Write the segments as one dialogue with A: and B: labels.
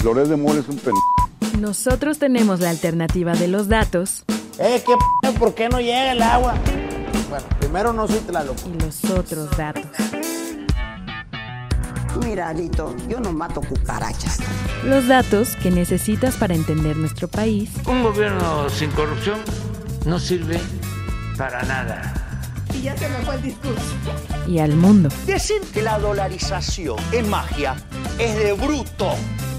A: Loret de Mola es un
B: Nosotros tenemos la alternativa de los datos.
C: ¿Por qué no llega el agua? Bueno, primero no soy Tlaloc.
B: Y los otros datos.
D: Mira, Alito, yo no mato cucarachas.
B: Los datos que necesitas para entender nuestro país.
E: Un gobierno sin corrupción no sirve para nada.
D: Y ya se me fue el discurso.
B: Y al mundo.
F: Decir que la dolarización es magia es de bruto.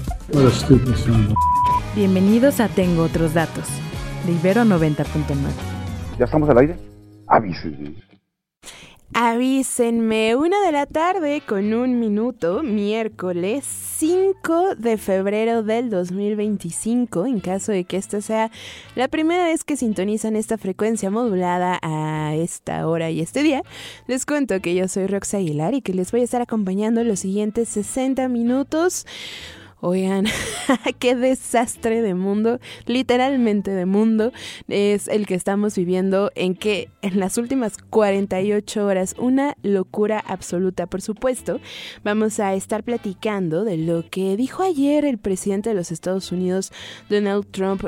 B: Bienvenidos a Tengo Otros Datos, de Ibero 90.9.
A: ¿Ya estamos al aire? Avísenme.
G: Avísenme, 1:00 p.m, con 1 minuto, miércoles 5 de febrero del 2025, en caso de que esta sea la primera vez que sintonizan esta frecuencia modulada a esta hora y este día. Les cuento que yo soy Rox Aguilar y que les voy a estar acompañando los siguientes 60 minutos. Oigan, qué desastre de mundo, literalmente de mundo, es el que estamos viviendo en las últimas 48 horas, una locura absoluta. Por supuesto, vamos a estar platicando de lo que dijo ayer el presidente de los Estados Unidos, Donald Trump,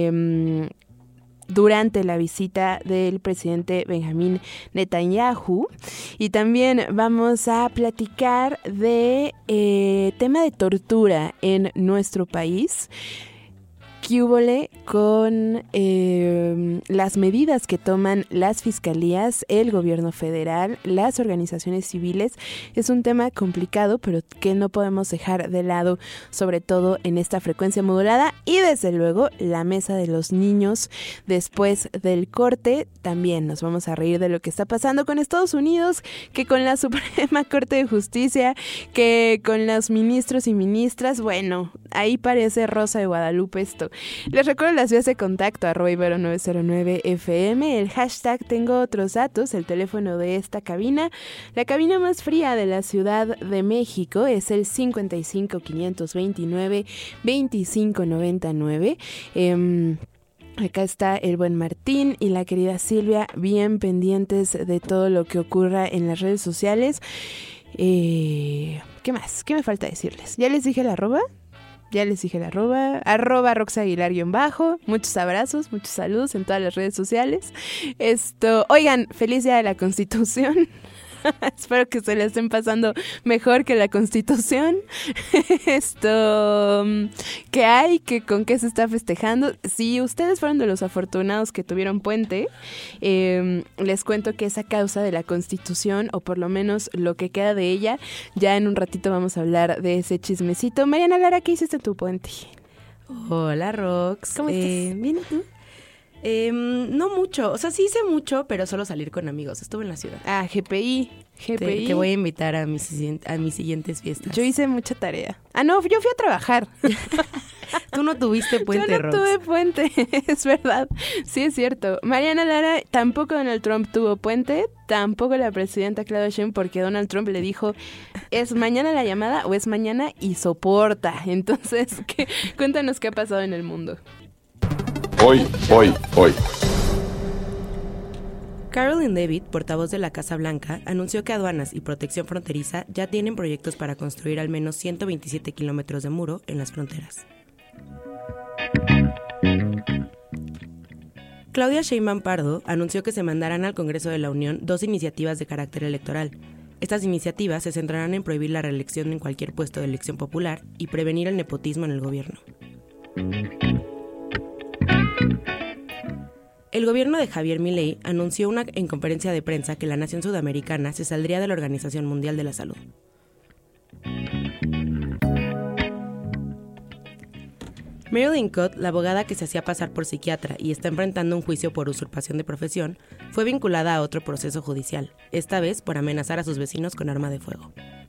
G: durante la visita del presidente Benjamín Netanyahu, y también vamos a platicar de tema de tortura en nuestro país. ¿Qué húbole con las medidas que toman las fiscalías, el gobierno federal, las organizaciones civiles? Es un tema complicado, pero que no podemos dejar de lado, sobre todo en esta frecuencia modulada. Y desde luego, la mesa de los niños después del corte. También nos vamos a reír de lo que está pasando con Estados Unidos, que con la Suprema Corte de Justicia, que con los ministros y ministras. Bueno, ahí parece Rosa de Guadalupe esto. Les recuerdo las vías de contacto, @ibero909fm, el hashtag Tengo Otros Datos, el teléfono de esta cabina. La cabina más fría de la Ciudad de México es el 55 529 2599. Acá está el buen Martín y la querida Silvia, bien pendientes de todo lo que ocurra en las redes sociales. ¿Qué más? ¿Qué me falta decirles? ¿Ya les dije el arroba? Ya les dije el arroba @roxaguilar_. Muchos abrazos, muchos saludos en todas las redes sociales. Oigan, feliz día de la Constitución. Espero que se la estén pasando mejor que la Constitución. ¿Qué hay? ¿Con qué se está festejando? Si ustedes fueron de los afortunados que tuvieron puente, les cuento que es a causa de la Constitución, o por lo menos lo que queda de ella. Ya en un ratito vamos a hablar de ese chismecito. Mariana Lara, ¿qué hiciste en tu puente?
H: Hola, Rox.
G: ¿Cómo estás?
H: Bien, ¿y tú? No mucho, o sea, sí hice mucho, pero solo salir con amigos. Estuve en la ciudad.
G: Ah, GPI.
H: Te voy a invitar a mis siguientes fiestas.
G: Yo hice mucha tarea. Ah, no, yo fui a trabajar.
H: Tú no tuviste puente,
G: Yo no
H: Rox.
G: tuve puente, es verdad. Sí, es cierto. Mariana Lara, tampoco Donald Trump tuvo puente, tampoco la presidenta Claudia Sheinbaum, porque Donald Trump le dijo, ¿es mañana la llamada o es mañana? Y soporta. Entonces, cuéntanos qué ha pasado en el mundo.
A: Hoy.
H: Caroline Leavitt, portavoz de la Casa Blanca, anunció que aduanas y protección fronteriza ya tienen proyectos para construir al menos 127 kilómetros de muro en las fronteras. Claudia Sheinbaum Pardo anunció que se mandarán al Congreso de la Unión 2 iniciativas de carácter electoral. Estas iniciativas se centrarán en prohibir la reelección en cualquier puesto de elección popular y prevenir el nepotismo en el gobierno. El gobierno de Javier Milei anunció en conferencia de prensa que la nación sudamericana se saldría de la Organización Mundial de la Salud. Marilyn Cott, la abogada que se hacía pasar por psiquiatra y está enfrentando un juicio por usurpación de profesión, fue vinculada a otro proceso judicial, esta vez por amenazar a sus vecinos con arma de fuego.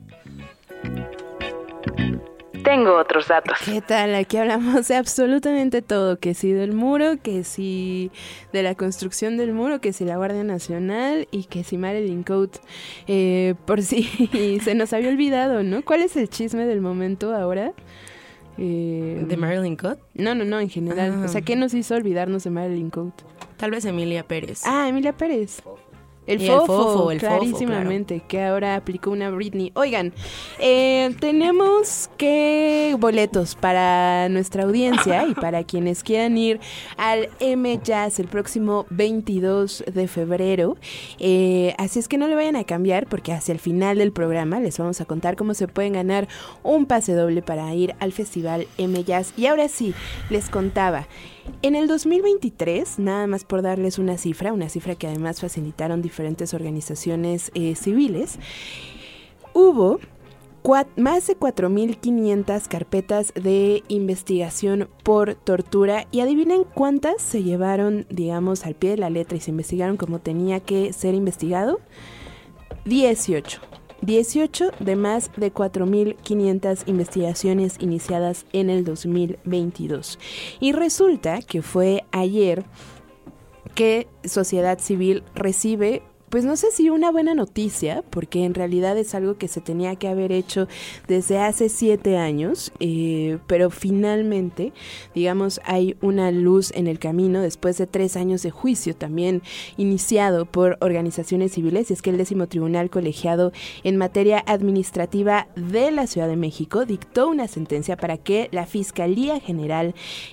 B: Tengo otros datos.
G: ¿Qué tal? Aquí hablamos de absolutamente todo, que si del muro, que si de la construcción del muro, que si la Guardia Nacional y que si Marilyn Cott, por si se nos había olvidado, ¿no? ¿Cuál es el chisme del momento ahora?
H: ¿De Marilyn Cott?
G: No, en general. O sea, ¿qué nos hizo olvidarnos de Marilyn Cott?
H: Tal vez Emilia Pérez.
G: Ah, Emilia Pérez. El
H: Y
G: fofo,
H: el fofo,
G: clarísimamente, que ahora aplicó una Britney. Oigan, tenemos que boletos para nuestra audiencia y para quienes quieran ir al M-Jazz el próximo 22 de febrero. Así es que no le vayan a cambiar porque hacia el final del programa les vamos a contar cómo se pueden ganar un pase doble para ir al Festival M-Jazz. Y ahora sí, les contaba. En el 2023, nada más por darles una cifra que además facilitaron diferentes organizaciones civiles, hubo más de 4.500 carpetas de investigación por tortura y adivinen cuántas se llevaron, digamos, al pie de la letra y se investigaron como tenía que ser investigado. 18 de más de 4.500 investigaciones iniciadas en el 2022. Y resulta que fue ayer que Sociedad Civil recibe, pues no sé si una buena noticia, porque en realidad es algo que se tenía que haber hecho desde hace 7 años, pero finalmente, digamos, hay una luz en el camino después de 3 años de juicio también iniciado por organizaciones civiles, y es que el 10º Tribunal Colegiado en Materia Administrativa de la Ciudad de México dictó una sentencia para que la Fiscalía General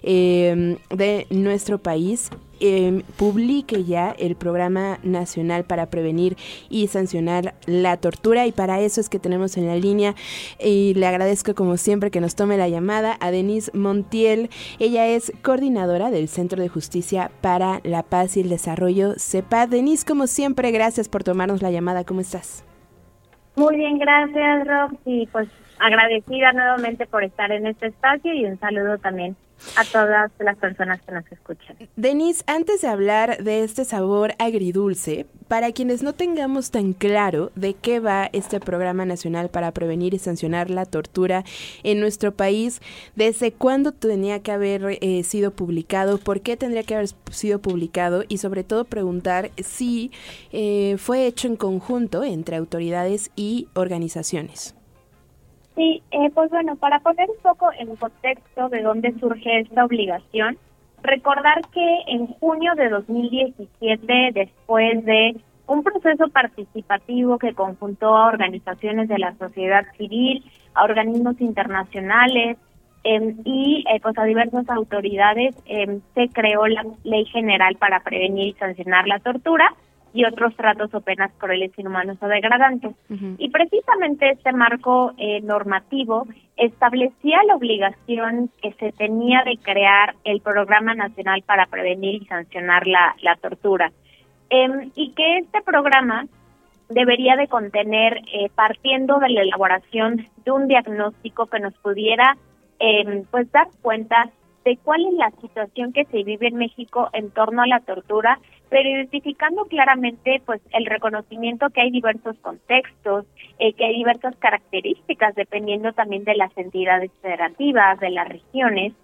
G: de nuestro país publique ya el Programa Nacional para Prevenir y Sancionar la Tortura, y para eso es que tenemos en la línea, y le agradezco como siempre que nos tome la llamada, a Denise Montiel. Ella es coordinadora del Centro de Justicia para la Paz y el Desarrollo, CEPAD. Denise, como siempre, gracias por tomarnos la llamada. ¿Cómo estás?
I: Muy bien, gracias, Rob, y pues agradecida nuevamente por estar en este espacio, y un saludo también a todas las personas que nos escuchan.
G: Denise, antes de hablar de este sabor agridulce, para quienes no tengamos tan claro de qué va este Programa Nacional para Prevenir y Sancionar la Tortura en nuestro país, ¿desde cuándo tenía que haber sido publicado? ¿Por qué tendría que haber sido publicado? Y sobre todo preguntar si fue hecho en conjunto entre autoridades y organizaciones.
I: Sí, pues bueno, para poner un poco en contexto de dónde surge esta obligación, recordar que en junio de 2017, después de un proceso participativo que conjuntó a organizaciones de la sociedad civil, a organismos internacionales y pues a diversas autoridades, se creó la Ley General para Prevenir y Sancionar la Tortura y otros tratos o penas crueles, inhumanos o degradantes. Uh-huh. Y precisamente este marco normativo establecía la obligación que se tenía de crear el Programa Nacional para Prevenir y Sancionar la Tortura. Y que este programa debería de contener, partiendo de la elaboración de un diagnóstico que nos pudiera pues dar cuenta de cuál es la situación que se vive en México en torno a la tortura, pero identificando claramente pues el reconocimiento que hay diversos contextos, que hay diversas características dependiendo también de las entidades federativas, de las regiones,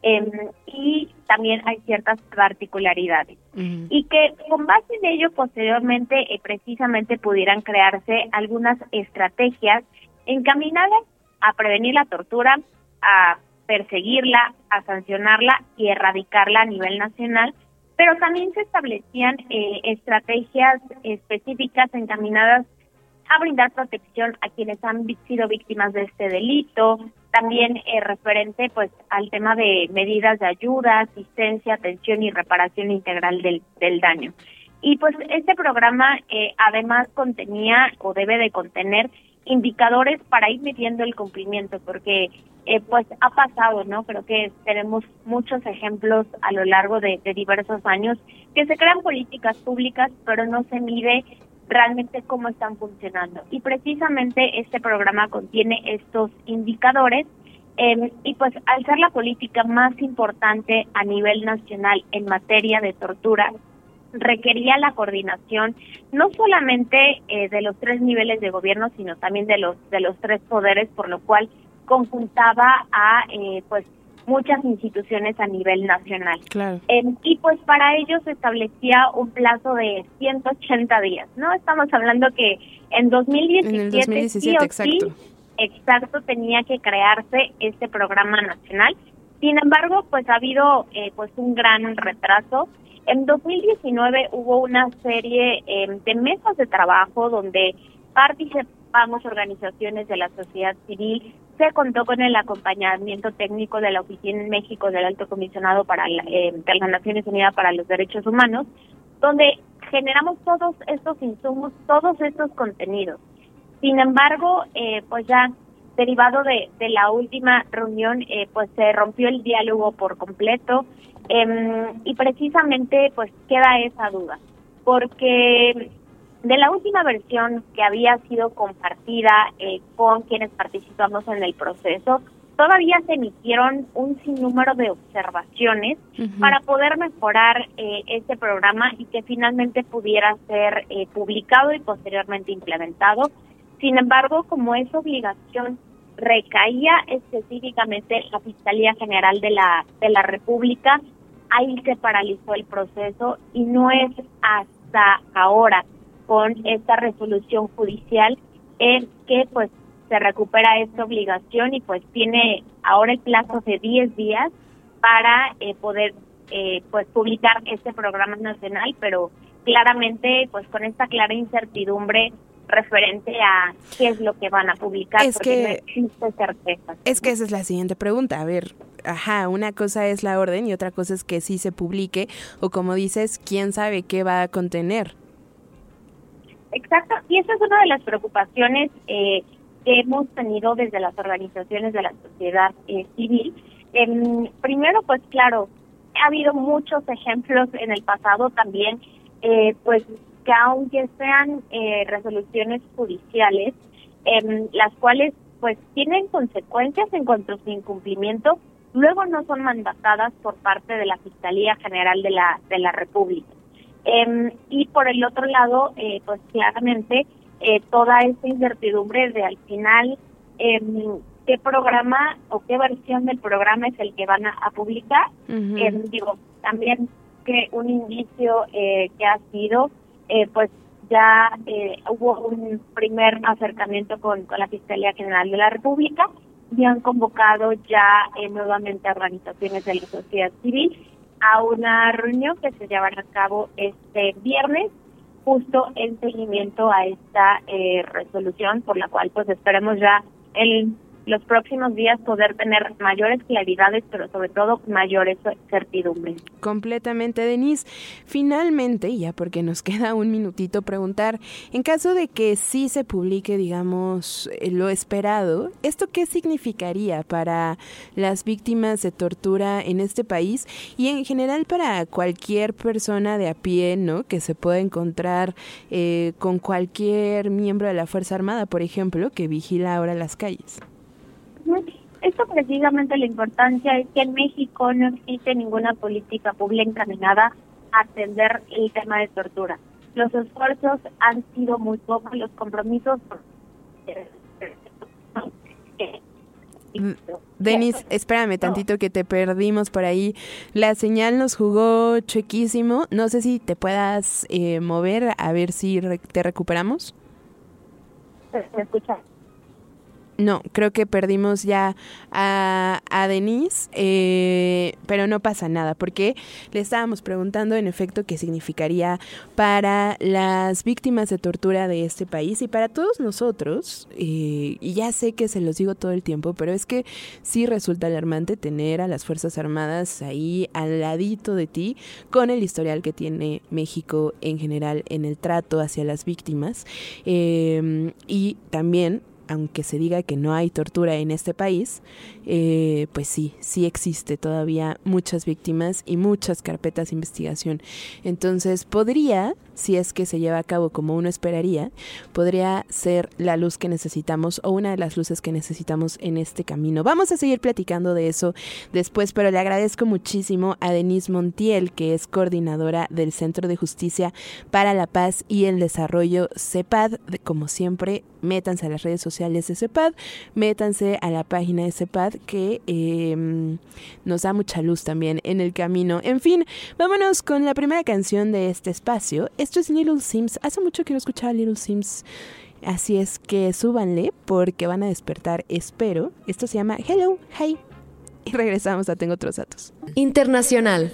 I: y también hay ciertas particularidades. Uh-huh. Y que con base en ello posteriormente precisamente pudieran crearse algunas estrategias encaminadas a prevenir la tortura, a perseguirla, a sancionarla y erradicarla a nivel nacional, pero también se establecían estrategias específicas encaminadas a brindar protección a quienes han sido víctimas de este delito, también referente pues al tema de medidas de ayuda, asistencia, atención y reparación integral del daño. Y pues este programa además contenía o debe de contener indicadores para ir midiendo el cumplimiento, porque pues ha pasado, ¿no? Creo que tenemos muchos ejemplos a lo largo de diversos años que se crean políticas públicas, pero no se mide realmente cómo están funcionando. Y precisamente este programa contiene estos indicadores, y pues al ser la política más importante a nivel nacional en materia de tortura, requería la coordinación no solamente de los 3 niveles de gobierno, sino también de los 3 poderes, por lo cual conjuntaba a pues muchas instituciones a nivel nacional. Claro. Y pues para ello se establecía un plazo de 180 días, ¿no? Estamos hablando que en 2017 sí o
G: exacto.
I: sí, exacto, tenía que crearse este programa nacional. Sin embargo, pues ha habido pues un gran retraso. En 2019 hubo una serie de mesas de trabajo donde participamos organizaciones de la sociedad civil. Se contó con el acompañamiento técnico de la Oficina en México del Alto Comisionado de las Naciones Unidas para los Derechos Humanos, donde generamos todos estos insumos, todos estos contenidos. Sin embargo, pues ya derivado de la última reunión, pues se rompió el diálogo por completo, y precisamente pues queda esa duda, porque de la última versión que había sido compartida con quienes participamos en el proceso, todavía se emitieron un sinnúmero de observaciones para poder mejorar este programa y que finalmente pudiera ser publicado y posteriormente implementado. Sin embargo, como es obligación, recaía específicamente la Fiscalía General de la República, ahí se paralizó el proceso y no es hasta ahora, con esta resolución judicial, que pues se recupera esta obligación y pues tiene ahora el plazo de 10 días para poder pues publicar este programa nacional, pero claramente pues con esta clara incertidumbre referente a qué es lo que van a publicar, porque no existe certeza.
G: Es que esa es la siguiente pregunta. A ver, una cosa es la orden y otra cosa es que sí se publique, o como dices, quién sabe qué va a contener.
I: Exacto, y esa es una de las preocupaciones que hemos tenido desde las organizaciones de la sociedad civil. Primero, pues claro, ha habido muchos ejemplos en el pasado también, pues que aunque sean resoluciones judiciales, las cuales pues tienen consecuencias en cuanto a su incumplimiento, luego no son mandatadas por parte de la Fiscalía General de la República. Y por el otro lado, pues claramente toda esta incertidumbre de al final qué programa o qué versión del programa es el que van a publicar. También que un indicio que ha sido, pues ya hubo un primer acercamiento con la Fiscalía General de la República y han convocado ya nuevamente a organizaciones de la sociedad civil a una reunión que se llevará a cabo este viernes, justo en seguimiento a esta resolución, por la cual pues esperemos ya en los próximos días poder tener mayores claridades, pero sobre todo mayores certidumbres.
G: Completamente, Denise. Finalmente, ya porque nos queda un minutito, preguntar, en caso de que sí se publique, digamos, lo esperado, ¿esto qué significaría para las víctimas de tortura en este país y en general para cualquier persona de a pie, ¿no?, que se pueda encontrar con cualquier miembro de la Fuerza Armada, por ejemplo, que vigila ahora las calles?
I: Esto precisamente la importancia es que en México no existe ninguna política pública encaminada a atender el tema de tortura. Los esfuerzos han sido muy pocos, los compromisos.
G: Denise, espérame tantito que te perdimos por ahí. La señal nos jugó chuequísimo. No sé si te puedas mover a ver si te recuperamos.
I: ¿Me escuchas?
G: No, creo que perdimos ya a Denise, pero no pasa nada, porque le estábamos preguntando en efecto qué significaría para las víctimas de tortura de este país y para todos nosotros, y ya sé que se los digo todo el tiempo, pero es que sí resulta alarmante tener a las Fuerzas Armadas ahí al ladito de ti, con el historial que tiene México en general en el trato hacia las víctimas, y también, aunque se diga que no hay tortura en este país, pues sí existe todavía muchas víctimas y muchas carpetas de investigación. Entonces podría, si es que se lleva a cabo como uno esperaría, podría ser la luz que necesitamos o una de las luces que necesitamos en este camino. Vamos a seguir platicando de eso después, pero le agradezco muchísimo a Denise Montiel, que es coordinadora del Centro de Justicia para la Paz y el Desarrollo, CEPAD. Como siempre, métanse a las redes sociales de CEPAD, métanse a la página de CEPAD, que nos da mucha luz también en el camino. En fin, vámonos con la primera canción de este espacio. Esto es Little Sims. Hace mucho que no escuchaba Little Sims, así es que súbanle porque van a despertar, espero. Esto se llama Hello, Hi. y regresamos a Tengo Otros Datos.
J: Internacional.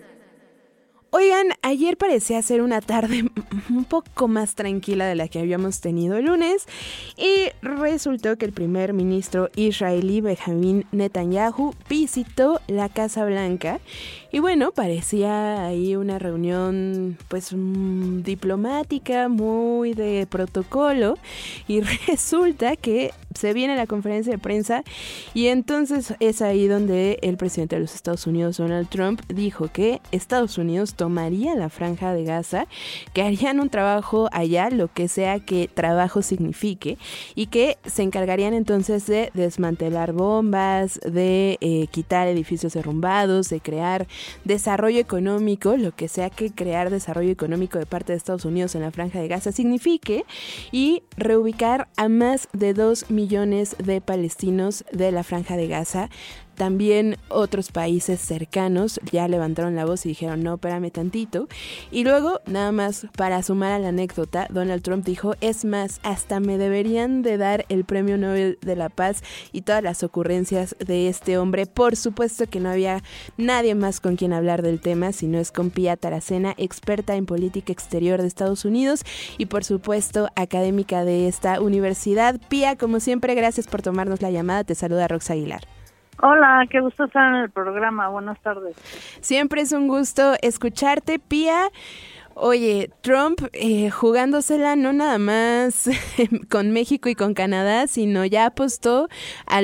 G: Oigan, ayer parecía ser una tarde un poco más tranquila de la que habíamos tenido el lunes y resultó que el primer ministro israelí Benjamín Netanyahu visitó la Casa Blanca y bueno, parecía ahí una reunión pues diplomática, muy de protocolo y resulta que se viene la conferencia de prensa y entonces es ahí donde el presidente de los Estados Unidos, Donald Trump, dijo que Estados Unidos tomaría la Franja de Gaza, que harían un trabajo allá, lo que sea que trabajo signifique, y que se encargarían entonces de desmantelar bombas, de quitar edificios derrumbados, de crear desarrollo económico, lo que sea que crear desarrollo económico de parte de Estados Unidos en la Franja de Gaza signifique, y reubicar a más de 2 millones de palestinos de la Franja de Gaza. También otros países cercanos ya levantaron la voz y dijeron, no, espérame tantito. Y luego, nada más para sumar a la anécdota, Donald Trump dijo, es más, hasta me deberían de dar el Premio Nobel de la Paz y todas las ocurrencias de este hombre. Por supuesto que no había nadie más con quien hablar del tema, sino es con Pía Taracena, experta en política exterior de Estados Unidos y por supuesto académica de esta universidad. Pía, como siempre, gracias por tomarnos la llamada. Te saluda Rox Aguilar.
K: Hola, qué gusto estar en el programa. Buenas tardes.
G: Siempre es un gusto escucharte, Pía. Oye, Trump jugándosela no nada más con México y con Canadá, sino ya apostó a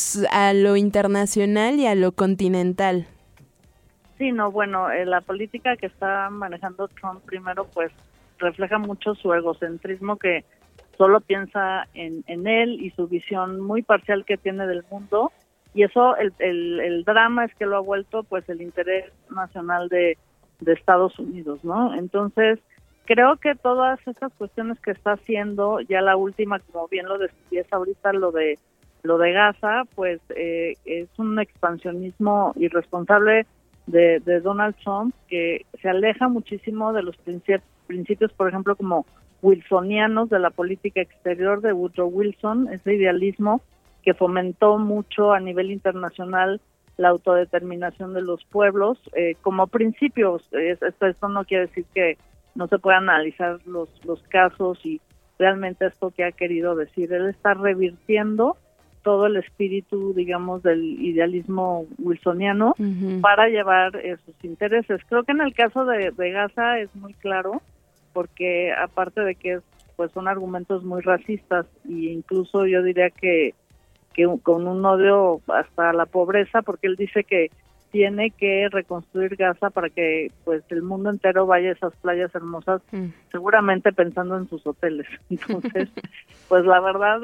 G: lo internacional y a lo continental.
K: Sí, no, bueno, la política que está manejando Trump primero, pues refleja mucho su egocentrismo, que solo piensa en él y su visión muy parcial que tiene del mundo. Y eso, el drama es que lo ha vuelto pues el interés nacional de Estados Unidos, ¿no? Entonces, creo que todas estas cuestiones que está haciendo, ya la última, como bien lo describías ahorita, lo de Gaza, pues es un expansionismo irresponsable de Donald Trump, que se aleja muchísimo de los principios, por ejemplo, como wilsonianos de la política exterior de Woodrow Wilson, ese idealismo que fomentó mucho a nivel internacional la autodeterminación de los pueblos como principios. Esto no quiere decir que no se puedan analizar los casos y realmente esto que ha querido decir. Él está revirtiendo todo el espíritu, digamos, del idealismo wilsoniano para llevar sus intereses. Creo que en el caso de Gaza es muy claro, porque aparte de que pues son argumentos muy racistas e incluso yo diría que con un odio hasta la pobreza, porque él dice que tiene que reconstruir Gaza para que pues el mundo entero vaya a esas playas hermosas, seguramente pensando en sus hoteles. Entonces, pues la verdad,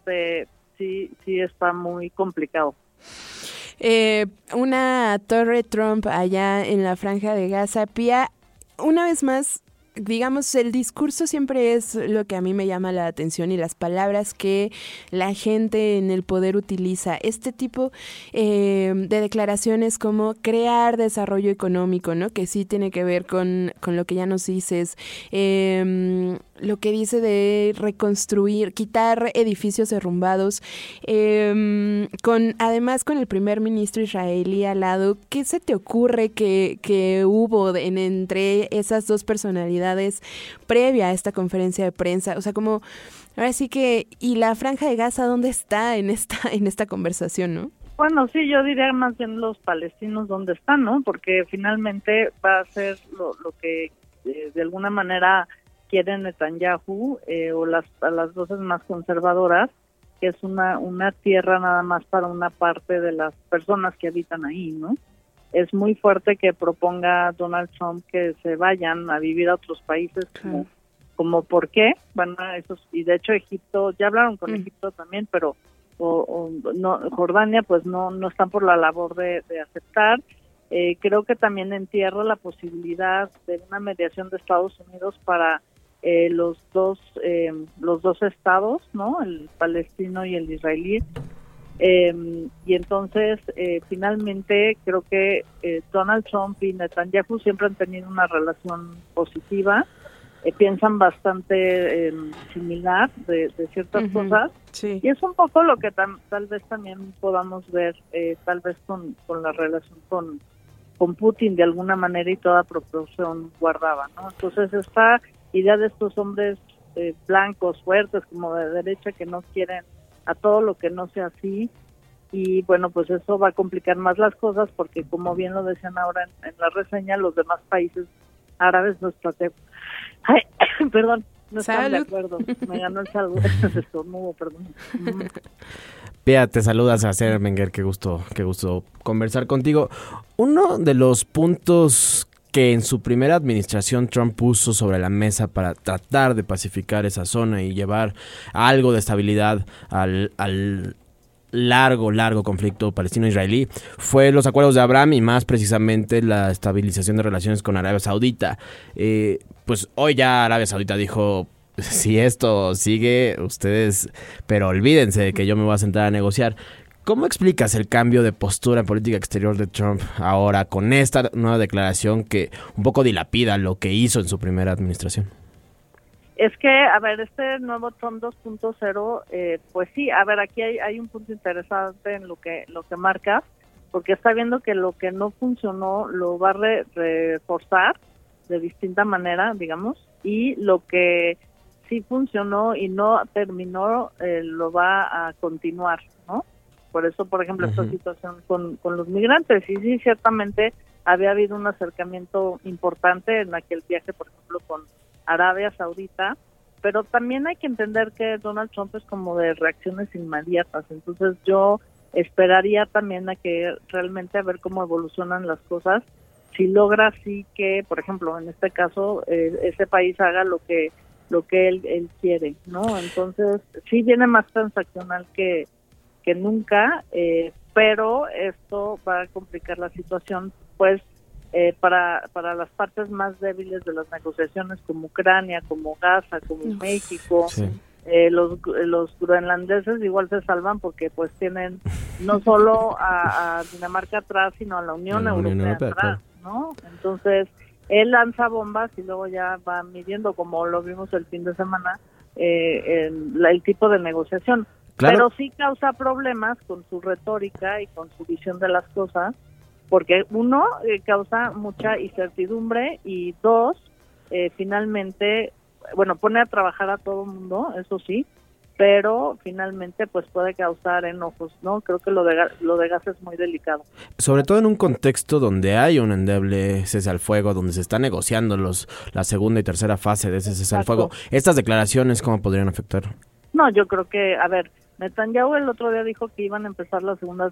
K: sí está muy complicado.
G: Una torre Trump allá en la Franja de Gaza, Pía, una vez más, digamos, el discurso siempre es lo que a mí me llama la atención y las palabras que la gente en el poder utiliza. Este tipo de declaraciones como crear desarrollo económico, ¿no? Que sí tiene que ver con lo que ya nos dices. Lo que dice de reconstruir, quitar edificios derrumbados. Además con el primer ministro israelí al lado, ¿qué se te ocurre que hubo entre esas dos personalidades previa a esta conferencia de prensa? O sea, como ahora sí que, ¿y la Franja de Gaza dónde está en esta conversación, no?
K: Bueno, sí, yo diría más bien los palestinos dónde están, ¿no? Porque finalmente va a ser lo que de alguna manera quiere Netanyahu o a las voces más conservadoras, que es una tierra nada más para una parte de las personas que habitan ahí, ¿no? Es muy fuerte que proponga Donald Trump que se vayan a vivir a otros países, como ¿por qué? Bueno, y de hecho Egipto, ya hablaron con Egipto también, pero no, Jordania pues no están por la labor de aceptar. Creo que también entierra la posibilidad de una mediación de Estados Unidos para los dos estados, ¿no? El palestino y el israelí. Y entonces finalmente creo que Donald Trump y Netanyahu siempre han tenido una relación positiva piensan bastante similar de ciertas cosas.
G: Sí.
K: Y es un poco lo que tal vez también podamos ver, tal vez con la relación con Putin de alguna manera y toda proporción guardaba, ¿no? Entonces esta idea de estos hombres blancos, fuertes, como de derecha, que no quieren a todo lo que no sea así, y bueno, pues eso va a complicar más las cosas, porque como bien lo decían ahora en la reseña, los demás países árabes no están no están de acuerdo. Me ganó el estornudo, perdón.
J: Pia, te saludas a Ser Menger, qué gusto conversar contigo. Uno de los puntos que en su primera administración Trump puso sobre la mesa para tratar de pacificar esa zona y llevar algo de estabilidad al largo conflicto palestino-israelí fue los acuerdos de Abraham y más precisamente la estabilización de relaciones con Arabia Saudita. Pues hoy ya Arabia Saudita dijo, si esto sigue, ustedes, pero olvídense de que yo me voy a sentar a negociar. ¿Cómo explicas el cambio de postura en política exterior de Trump ahora con esta nueva declaración que un poco dilapida lo que hizo en su primera administración?
K: Es que, a ver, este nuevo Trump 2.0, pues sí, a ver, aquí hay un punto interesante en lo que marca, porque está viendo que lo que no funcionó lo va a reforzar de distinta manera, digamos, y lo que sí funcionó y no terminó lo va a continuar, ¿no? Por eso, por ejemplo, esta situación con los migrantes, y sí, ciertamente había habido un acercamiento importante en aquel viaje, por ejemplo, con Arabia Saudita, pero también hay que entender que Donald Trump es como de reacciones inmediatas, entonces yo esperaría también a que realmente a ver cómo evolucionan las cosas, si logra así que, por ejemplo, en este caso, ese país haga lo que él quiere, ¿no? Entonces, sí viene más transaccional que nunca, pero esto va a complicar la situación, pues, para las partes más débiles de las negociaciones, como Ucrania, como Gaza, como México. Sí. Los groenlandeses igual se salvan porque pues tienen no solo a Dinamarca atrás, sino a la Unión Europea atrás, ¿no? Entonces, él lanza bombas y luego ya va midiendo, como lo vimos el fin de semana, el tipo de negociación. Claro. Pero sí causa problemas con su retórica y con su visión de las cosas, porque uno, causa mucha incertidumbre, y dos, finalmente, bueno, pone a trabajar a todo el mundo, eso sí, pero finalmente pues puede causar enojos, ¿no? Creo que lo de gas es muy delicado.
J: Sobre todo en un contexto donde hay un endeble cese al fuego, donde se está negociando la segunda y tercera fase de ese cese al fuego. ¿Estas declaraciones cómo podrían afectar?
K: No, yo creo que, a ver, Netanyahu el otro día dijo que iban a empezar la segunda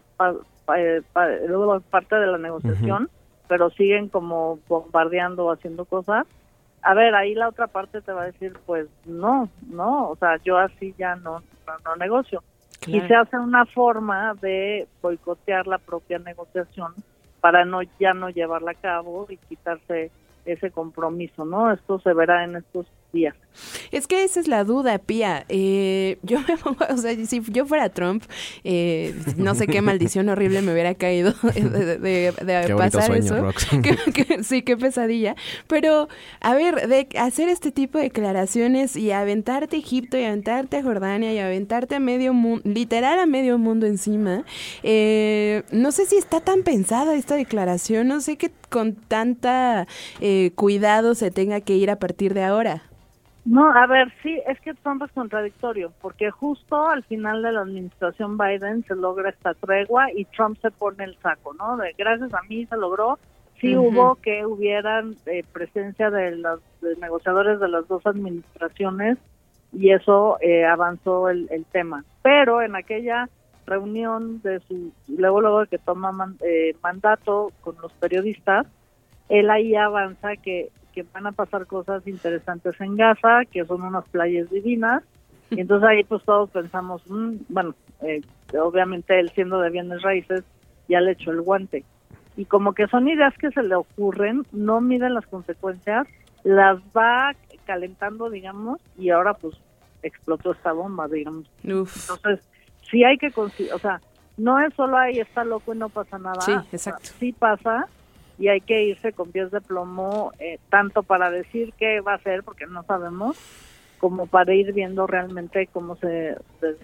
K: parte de la negociación, pero siguen como bombardeando o haciendo cosas. A ver, ahí la otra parte te va a decir, pues no, o sea, yo así ya no negocio. Claro. Y se hace una forma de boicotear la propia negociación para ya no llevarla a cabo y quitarse ese compromiso, ¿no? Esto se verá en estos días.
G: Es que esa es la duda, Pía. Yo me pongo, o sea, si yo fuera Trump, no sé qué maldición horrible me hubiera caído de qué pasar sueño, eso. Sí, qué pesadilla. Pero, a ver, de hacer este tipo de declaraciones y aventarte a Egipto y aventarte a Jordania y aventarte a medio mundo, literal a medio mundo encima, no sé si está tan pensada esta declaración, no sé qué con tanta cuidado se tenga que ir a partir de ahora.
K: No, a ver, sí, es que Trump es contradictorio, porque justo al final de la administración Biden se logra esta tregua y Trump se pone el saco, ¿no? De gracias a mí se logró, sí hubo que hubieran presencia de los negociadores de las dos administraciones y eso avanzó el tema. Pero en aquella reunión luego de que toma mandato con los periodistas, él ahí avanza que van a pasar cosas interesantes en Gaza, que son unas playas divinas, y entonces ahí pues todos pensamos, bueno, obviamente él siendo de bienes raíces ya le echó el guante, y como que son ideas que se le ocurren, no miden las consecuencias, las va calentando, digamos, y ahora pues explotó esta bomba, digamos. Uf. Entonces sí hay que, o sea, no es solo ahí está loco y no pasa nada,
G: sí, exacto.
K: Sí pasa. y hay que irse con pies de plomo, tanto para decir qué va a hacer, porque no sabemos, como para ir viendo realmente cómo se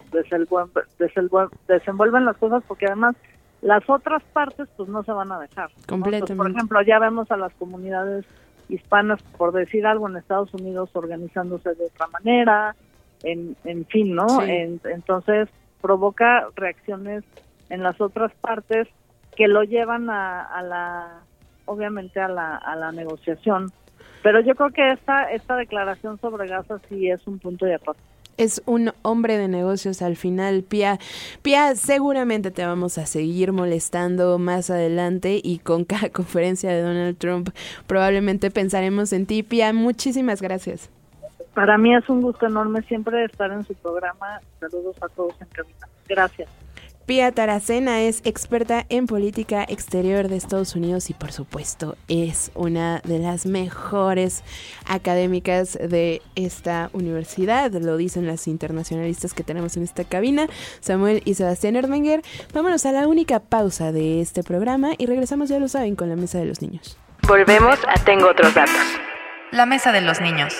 K: desenvuelven las cosas, porque además las otras partes pues no se van a dejar, ¿no? Entonces, por ejemplo, ya vemos a las comunidades hispanas, por decir algo, en Estados Unidos organizándose de otra manera, en fin, ¿no?
G: Sí.
K: Entonces provoca reacciones en las otras partes que lo llevan obviamente a la negociación. Pero yo creo que esta declaración sobre Gaza sí es un punto de aparte.
G: Es un hombre de negocios al final, Pía. Pía, seguramente te vamos a seguir molestando más adelante y con cada conferencia de Donald Trump probablemente pensaremos en ti. Pía, muchísimas gracias.
K: Para mí es un gusto enorme siempre estar en su programa. Saludos a todos en cabina. Gracias.
G: Pía Taracena es experta en política exterior de Estados Unidos y por supuesto es una de las mejores académicas de esta universidad, lo dicen las internacionalistas que tenemos en esta cabina, Samuel y Sebastián Erdmenguer. Vámonos a la única pausa de este programa y regresamos, ya lo saben, con la Mesa de los Niños.
B: Volvemos a Tengo Otros Datos. La Mesa de los Niños.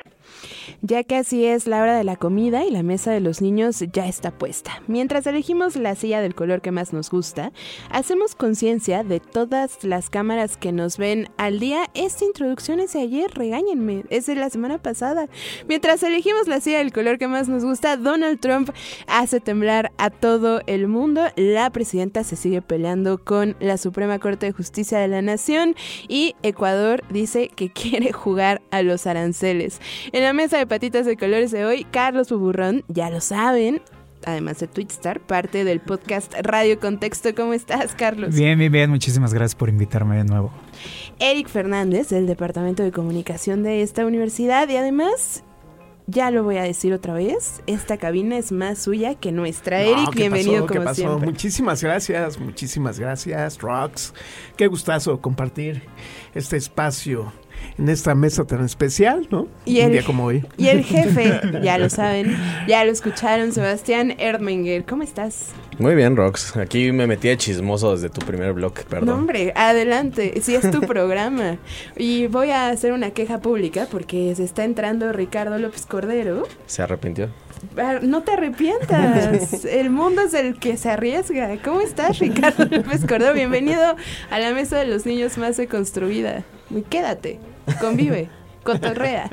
G: Ya casi es la hora de la comida y la mesa de los niños ya está puesta. Mientras elegimos la silla del color que más nos gusta, hacemos conciencia de todas las cámaras que nos ven al día. Esta introducción es de ayer, regáñenme, es de la semana pasada. Mientras elegimos la silla del color que más nos gusta, Donald Trump hace temblar a todo el mundo. La presidenta se sigue peleando con la Suprema Corte de Justicia de la Nación y Ecuador dice que quiere jugar a los aranceles. En la mesa de patitas de colores de hoy, Carlos Buburrón, ya lo saben, además de Twitstar, parte del podcast Radio Contexto. ¿Cómo estás, Carlos?
L: Bien, muchísimas gracias por invitarme de nuevo.
G: Eric Fernández, del Departamento de Comunicación de esta universidad, y además, ya lo voy a decir otra vez, esta cabina es más suya que nuestra. Eric, bienvenido como siempre.
M: Muchísimas gracias, Rox. Qué gustazo compartir este espacio en esta mesa tan especial, ¿no? Un día como hoy.
G: Y el jefe, ya lo saben, ya lo escucharon, Sebastián Erdmenguer. ¿Cómo estás?
J: Muy bien, Rox. Aquí me metí de chismoso desde tu primer blog, perdón.
G: No, hombre, adelante, sí es tu programa. Y voy a hacer una queja pública porque se está entrando Ricardo López Cordero.
J: ¿Se arrepintió?
G: No te arrepientas, el mundo es el que se arriesga. ¿Cómo estás, Ricardo López Cordero? Bienvenido a la mesa de los niños más deconstruida. Quédate, convive, cotorrea.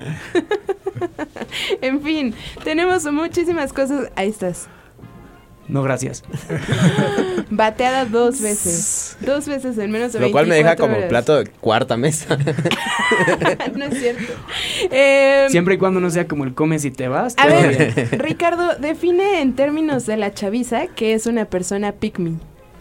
G: En fin, tenemos muchísimas cosas. Ahí estás.
N: No, gracias.
G: Bateada 2 veces. 2 veces en menos de 24 horas.
J: Lo cual me deja como plato de cuarta mesa.
G: No es cierto.
N: Siempre y cuando no sea como el comes y te vas.
G: A ver, bien. Ricardo, define en términos de la chaviza qué es una persona pick me.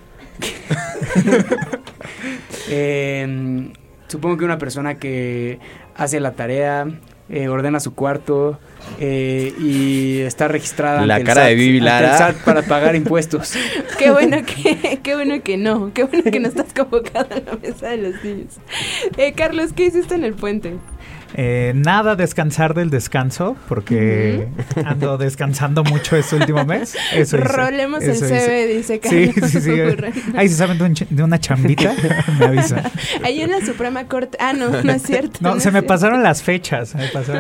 N: Supongo que una persona que hace la tarea, ordena su cuarto y está registrada
J: la
N: ante
J: cara
N: el SAT,
J: de Vivi Lara.
N: ante el SAT para pagar impuestos.
G: Qué bueno que no estás convocado a la mesa de los niños. Carlos, ¿qué hiciste en el puente?
L: Nada, descansar del descanso, porque ando descansando mucho este último mes. Eso
G: Rolemos el CV, dice Carlos.
L: Sí. Ahí se saben de una chambita, me avisan.
G: Ahí en la Suprema Corte. No es cierto.
L: No, se me pasaron las fechas.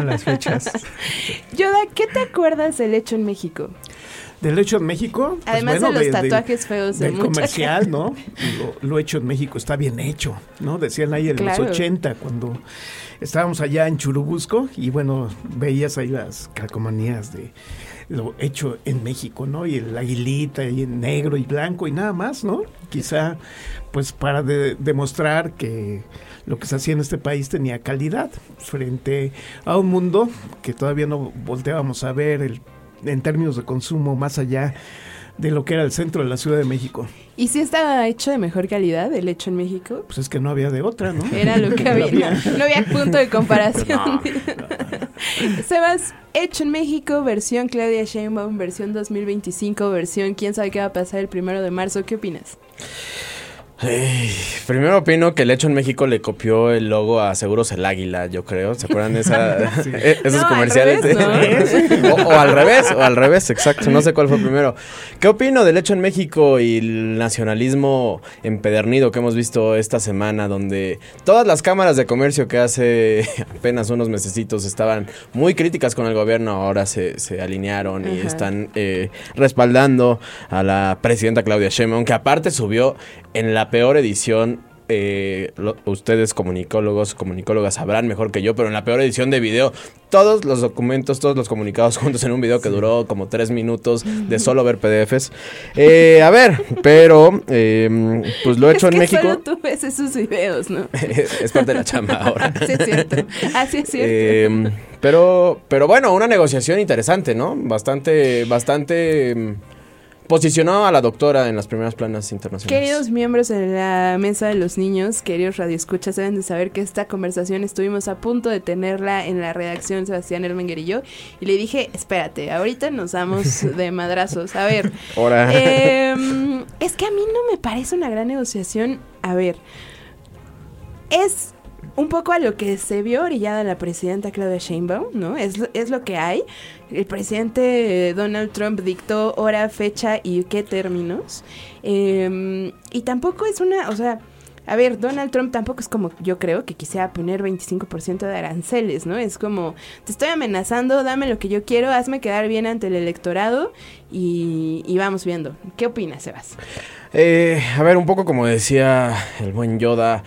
G: Yoda, ¿qué te acuerdas del hecho en México?
M: ¿Del hecho en México?
G: Además de los tatuajes feos de
M: del comercial, gente. ¿No? Lo hecho en México está bien hecho, ¿no? Decían ahí en los 80, cuando estábamos allá en Churubusco, y bueno, veías ahí las calcomanías de lo hecho en México, ¿no? Y el aguilita, y en negro y blanco, y nada más, ¿no? Quizá, pues para demostrar que lo que se hacía en este país tenía calidad, frente a un mundo que todavía no volteábamos a ver en términos de consumo más allá de lo que era el centro de la Ciudad de México.
G: ¿Y si estaba hecho de mejor calidad el hecho en México?
M: Pues es que no había de otra, ¿no?
G: Era lo que había. No había punto de comparación. No. Sebas, hecho en México, versión Claudia Sheinbaum, versión 2025, versión quién sabe qué va a pasar el 1 de marzo. ¿Qué opinas?
J: Primero opino que el Hecho en México le copió el logo a Seguros el Águila, yo creo. ¿Se acuerdan de esos comerciales? O al revés, exacto. No sé cuál fue primero. ¿Qué opino del Hecho en México y el nacionalismo empedernido que hemos visto esta semana, donde todas las cámaras de comercio que hace apenas unos mesecitos estaban muy críticas con el gobierno, ahora se alinearon y están respaldando a la presidenta Claudia Sheinbaum, que aparte subió en la peor edición, ustedes comunicólogas sabrán mejor que yo, pero en la peor edición de video, todos los documentos, todos los comunicados juntos en un video que duró como 3 minutos de solo ver PDFs. Pues lo he hecho en México.
G: Solo tú ves esos videos, ¿no?
J: Es parte de la chamba ahora.
G: Sí, es cierto. Así es cierto.
J: Pero bueno, una negociación interesante, ¿no? Bastante posicionó a la doctora en las primeras planas internacionales.
G: Queridos miembros de la Mesa de los Niños, queridos radioescuchas, deben de saber que esta conversación estuvimos a punto de tenerla en la redacción Sebastián Ermenger y yo, y le dije, espérate, ahorita nos damos de madrazos. A ver, es que a mí no me parece una gran negociación. A ver, es un poco a lo que se vio orillada la presidenta Claudia Sheinbaum, ¿no? Es lo que hay. El presidente Donald Trump dictó hora, fecha y qué términos. Y tampoco es una, o sea, a ver, Donald Trump tampoco es como, yo creo, que quisiera poner 25% de aranceles, ¿no? Es como, te estoy amenazando, dame lo que yo quiero, hazme quedar bien ante el electorado y vamos viendo. ¿Qué opinas, Sebas?
J: A ver, un poco como decía el buen Yoda,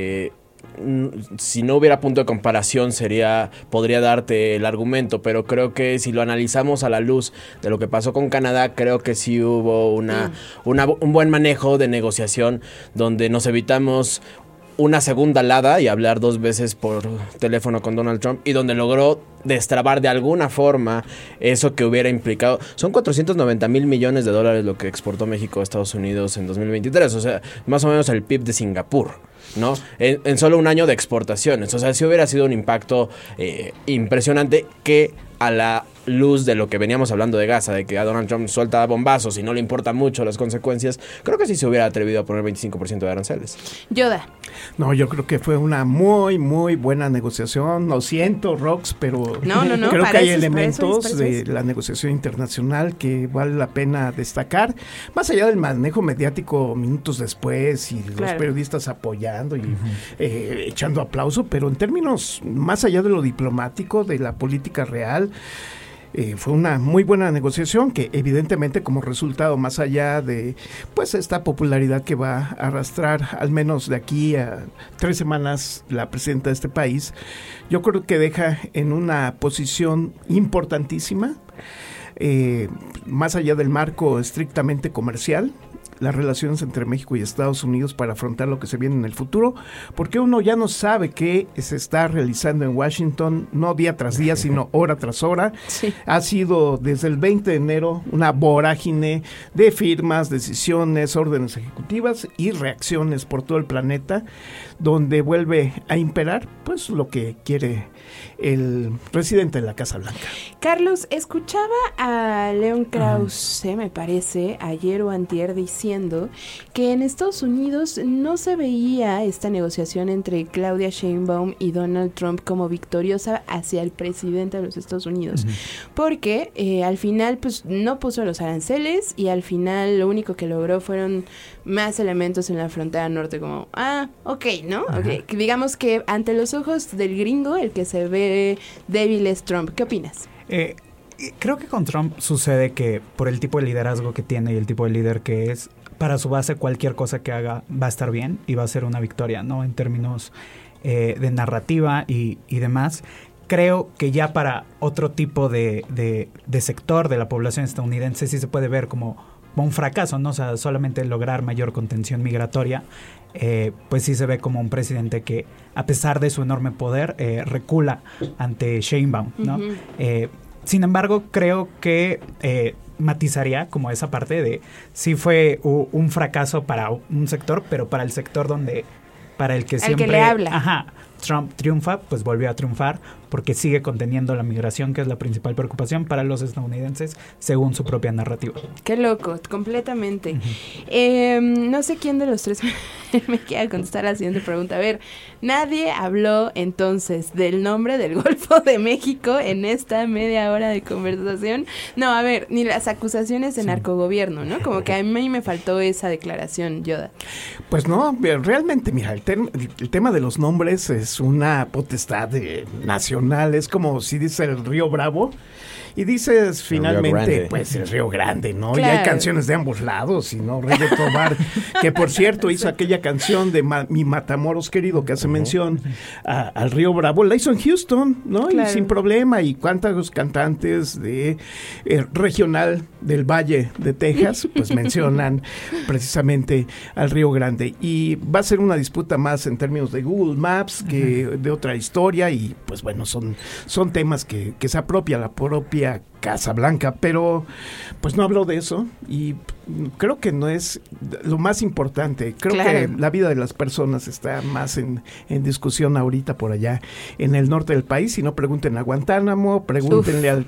J: si no hubiera punto de comparación podría darte el argumento, pero creo que si lo analizamos a la luz de lo que pasó con Canadá, creo que sí hubo un buen manejo de negociación donde nos evitamos una segunda alada y hablar 2 veces por teléfono con Donald Trump, y donde logró destrabar de alguna forma eso que hubiera implicado. Son $490 mil millones lo que exportó México a Estados Unidos en 2023, o sea, más o menos el PIB de Singapur, ¿no? En solo un año de exportaciones. O sea, sí hubiera sido un impacto impresionante, que a la luz de lo que veníamos hablando de Gaza, de que a Donald Trump suelta bombazos y no le importa mucho las consecuencias, creo que sí se hubiera atrevido a poner 25% de aranceles.
G: Yoda.
M: No, yo creo que fue una muy, muy buena negociación. Lo siento, Rox, pero creo que hay elementos de la negociación internacional que vale la pena destacar. Más allá del manejo mediático minutos después y los periodistas apoyando y echando aplauso, pero en términos más allá de lo diplomático, de la política real, fue una muy buena negociación que evidentemente como resultado, más allá de pues esta popularidad que va a arrastrar al menos de aquí a 3 semanas la presidenta de este país, yo creo que deja en una posición importantísima, más allá del marco estrictamente comercial, las relaciones entre México y Estados Unidos para afrontar lo que se viene en el futuro, porque uno ya no sabe qué se está realizando en Washington, no día tras día, sino hora tras hora. Sí. Ha sido desde el 20 de enero una vorágine de firmas, decisiones, órdenes ejecutivas y reacciones por todo el planeta, donde vuelve a imperar pues lo que quiere el presidente de la Casa Blanca.
G: Carlos, escuchaba a León Krause, me parece, ayer o antier, diciendo que en Estados Unidos no se veía esta negociación entre Claudia Sheinbaum y Donald Trump como victoriosa hacia el presidente de los Estados Unidos, porque al final pues no puso los aranceles y al final lo único que logró fueron más elementos en la frontera norte, como, ok, ¿no? Okay. Digamos que ante los ojos del gringo, el que se ve débil es Trump. ¿Qué opinas?
L: Creo que con Trump sucede que por el tipo de liderazgo que tiene y el tipo de líder que es, para su base cualquier cosa que haga va a estar bien y va a ser una victoria, ¿no? En términos de narrativa y demás. Creo que ya para otro tipo de sector de la población estadounidense sí se puede ver como un fracaso, ¿no? O sea, solamente lograr mayor contención migratoria, pues sí se ve como un presidente que, a pesar de su enorme poder, recula ante Sheinbaum, ¿no? Sin embargo, creo que matizaría como esa parte de sí fue un fracaso para un sector, pero para el sector para el que siempre...
G: que le habla.
L: Trump triunfa, pues volvió a triunfar porque sigue conteniendo la migración, que es la principal preocupación para los estadounidenses, según su propia narrativa.
G: Qué loco, completamente. No sé quién de los tres me queda contestar la siguiente pregunta. A ver, nadie habló entonces del nombre del Golfo de México en esta media hora de conversación. No, a ver, ni las acusaciones de narcogobierno, ¿no? Como que a mí me faltó esa declaración, Yoda.
M: Pues no, realmente, mira, el tema de los nombres es una potestad nacional. Es como si dice el Río Bravo. Y dices finalmente, pues el Río Grande, ¿no? Claro. Y hay canciones de ambos lados, y no Rey de Tobar, que por cierto hizo aquella canción de Mi Matamoros querido, que hace mención al Río Bravo, la hizo en Houston, ¿no? Claro. Y sin problema, y cuántos cantantes de regional del Valle de Texas, pues mencionan precisamente al Río Grande. Y va a ser una disputa más en términos de Google Maps que de otra historia, y pues bueno, son temas que se apropia la propia Casa Blanca, pero pues no habló de eso y creo que no es lo más importante. Creo que la vida de las personas está más en discusión ahorita por allá en el norte del país. Si no, pregunten a Guantánamo, pregúntenle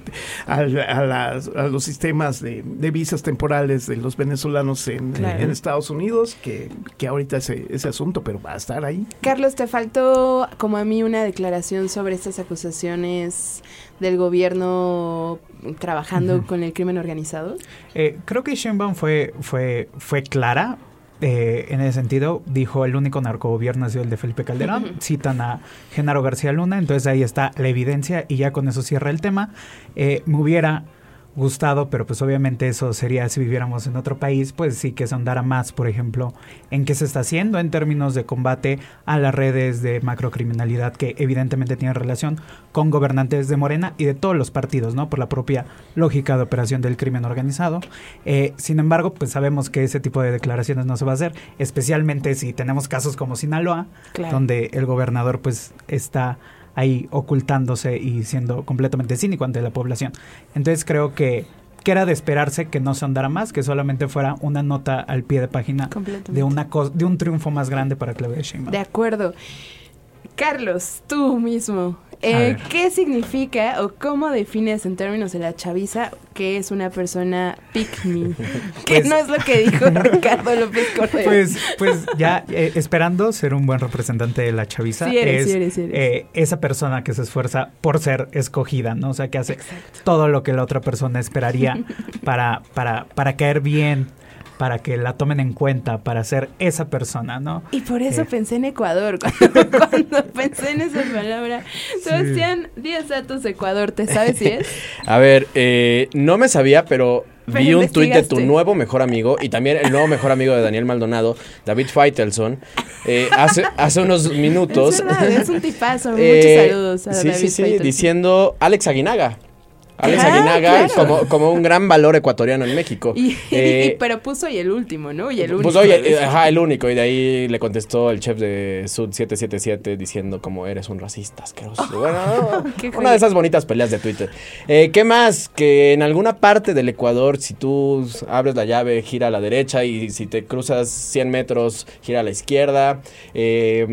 M: a los sistemas de visas temporales de los venezolanos en Estados Unidos, que ahorita ese asunto, pero va a estar ahí.
G: Carlos, te faltó, como a mí, una declaración sobre estas acusaciones del gobierno trabajando con el crimen organizado.
L: Creo que Sheinbaum fue clara en ese sentido. Dijo, el único narcogobierno ha sido el de Felipe Calderón. Citan a Genaro García Luna, entonces ahí está la evidencia y ya con eso cierra el tema. Me hubiera gustado, pero pues obviamente eso sería si viviéramos en otro país, pues sí que se ahondara más, por ejemplo, en qué se está haciendo en términos de combate a las redes de macrocriminalidad que evidentemente tienen relación con gobernantes de Morena y de todos los partidos, ¿no? Por la propia lógica de operación del crimen organizado. Sin embargo, pues sabemos que ese tipo de declaraciones no se va a hacer, especialmente si tenemos casos como Sinaloa, donde el gobernador pues está ahí ocultándose y siendo completamente cínico ante la población. Entonces creo que era de esperarse que no se andara más, que solamente fuera una nota al pie de página de un triunfo más grande para Claudia Sheinbaum.
G: De acuerdo. Carlos, tú mismo, ¿qué significa o cómo defines en términos de la chaviza que es una persona pick me? Que pues, no es lo que dijo Ricardo López Cordero.
L: Pues ya esperando ser un buen representante de la chaviza, sí eres. Esa persona que se esfuerza por ser escogida, ¿no? O sea, que hace todo lo que la otra persona esperaría para caer bien, para que la tomen en cuenta, para ser esa persona, ¿no?
G: Y por eso pensé en Ecuador, cuando pensé en esa palabra. Sebastián, 10 datos de Ecuador, ¿te sabes si es?
J: A ver, no me sabía, pero vi un tuit de tu nuevo mejor amigo y también el nuevo mejor amigo de Daniel Maldonado, David Feitelson, hace unos minutos.
G: Es verdad, es un tipazo, muchos saludos a David Feitelson.
J: Diciendo Alex Aguinaga, claro, como un gran valor ecuatoriano en México.
G: Pero puso y el último, ¿no? Y el único.
J: Puso el único, y de ahí le contestó el chef de Sud 777 diciendo como eres un racista asqueroso. Bueno, una de esas bonitas peleas de Twitter. ¿Qué más? Que en alguna parte del Ecuador, si tú abres la llave, gira a la derecha, y si te cruzas 100 metros, gira a la izquierda. ¿Qué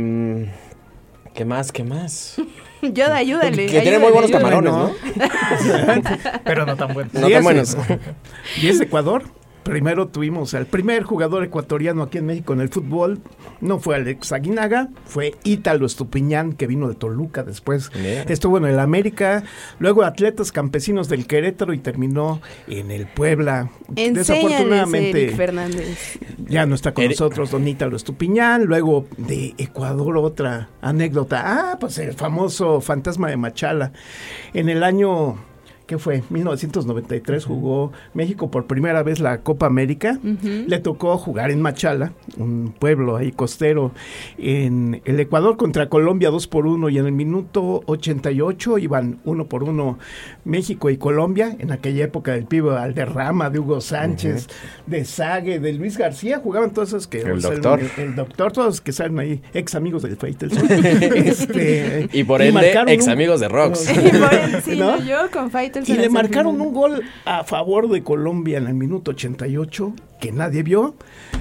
J: más?
G: Yoda, ayúdale.
J: Que tiene muy buenos camarones, ¿no?
L: Pero no tan buenos.
J: No tan buenos.
M: Y es Ecuador. Primero tuvimos al primer jugador ecuatoriano aquí en México en el fútbol. No fue Alex Aguinaga, fue Ítalo Estupiñán, que vino de Toluca después. Estuvo en el América, luego Atletas Campesinos del Querétaro y terminó en el Puebla. Desafortunadamente,
G: Eric Fernández.
M: Ya no está con nosotros don Ítalo Estupiñán. Luego de Ecuador otra anécdota. Pues el famoso fantasma de Machala. En el año... ¿qué fue? 1993 jugó México por primera vez la Copa América. Le tocó jugar en Machala, un pueblo ahí costero, en el Ecuador contra Colombia 2-1, y en el minuto 88 iban 1-1 México y Colombia. En aquella época del Pibe Valderrama, de Hugo Sánchez, de Sague, de Luis García, jugaban todos esos que...
J: El doctor, todos
M: los que salen ahí, ex amigos del Feitelson.
J: Y por ende, ex amigos de Rox.
G: ¿no? Yo con Feitelson.
M: Y le marcaron un gol a favor de Colombia en el minuto 88 que nadie vio,